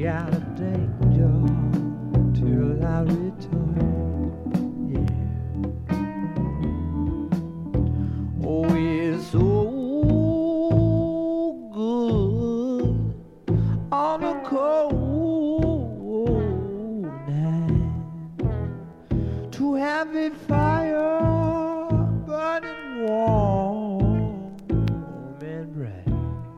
out of danger till I return. Yeah. Oh, it's so good on a cold night to have a fire burning warm and bright.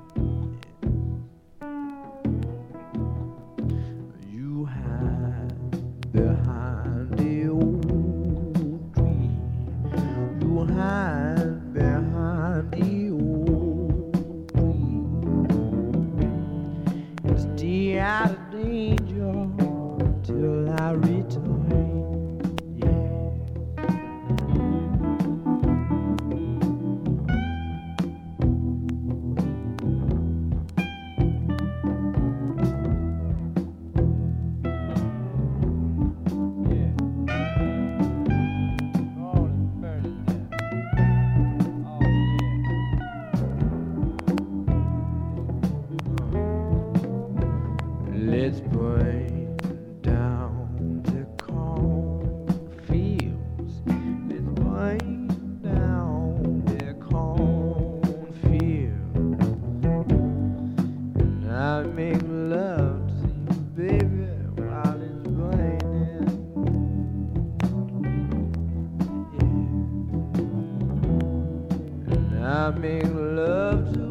You hide behind the old tree. You hide behind the old tree. Stay out of danger till I return. Yeah. Let's burn down the cornfields. Let's burn down the cornfields. And I make love to you, baby, while it's burning. Yeah. And I make love to